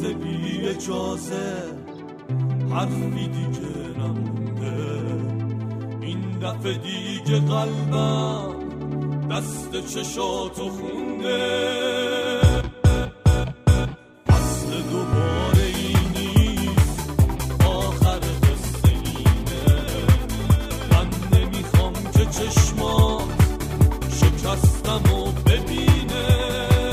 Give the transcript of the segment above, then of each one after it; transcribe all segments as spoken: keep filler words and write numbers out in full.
لحظه بی اجازه حرفی دیگه نمونده، این دفعه دیگه قلبم دست چشاتو خونده. فصل دوباره ای نیست، آخر قصه اینه، من نمیخوام که چشمات شکستم و ببینه.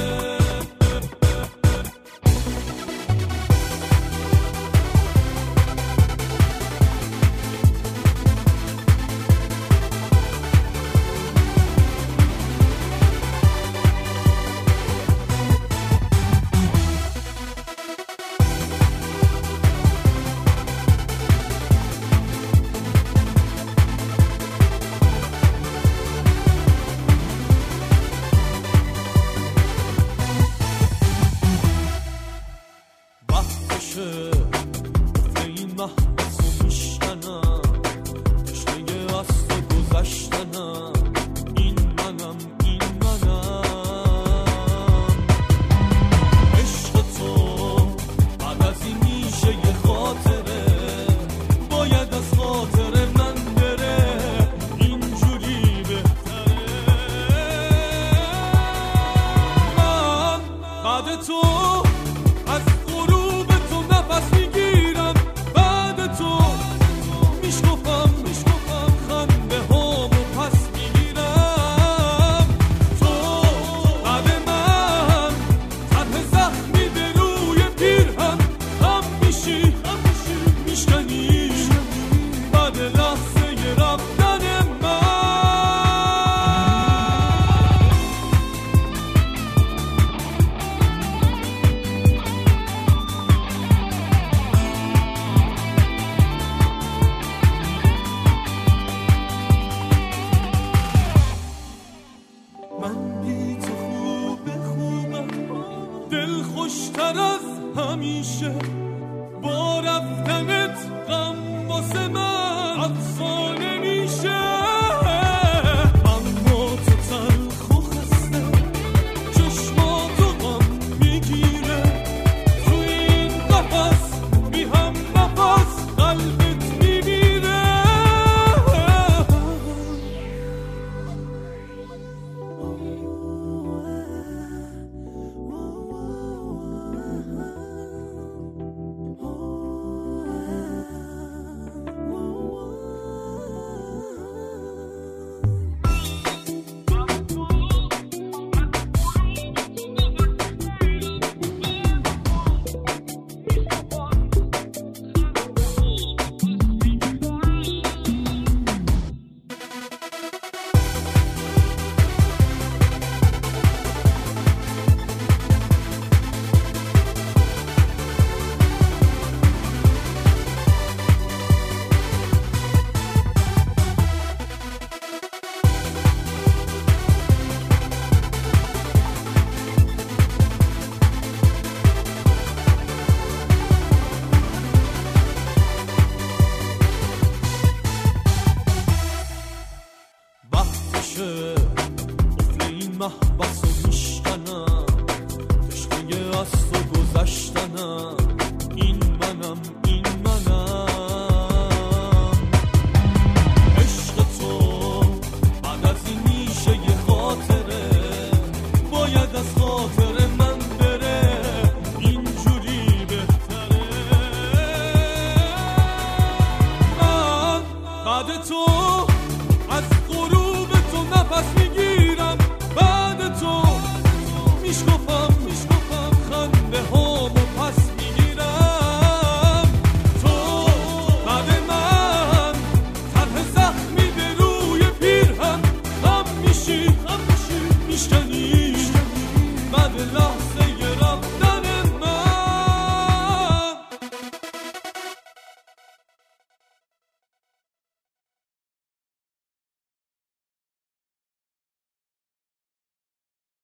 مثل این محبسو میشکنم، تشنه از تو گذشتنم، این منم این منم. عشق تو بعد از این میشه یه خاطره، باید از خاطر من بره، اینجوری بهتره. من بعد تو از غروب تو نفس میگیرم، بعد تو میشکفم میشکفم خنده هامو پس میگیرم. تو بعد من طرح زخمی به روی پیرهن خم میشی میشکنی بعد لحظه رفتن من. من بی تو خوب خوبم، دل خوشتر از همیشه.